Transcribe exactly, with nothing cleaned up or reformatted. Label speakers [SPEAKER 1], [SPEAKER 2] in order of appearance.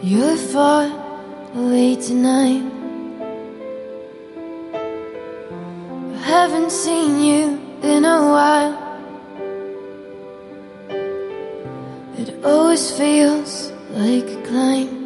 [SPEAKER 1] You're far away tonight. I haven't seen you in a while. It always feels like a climb.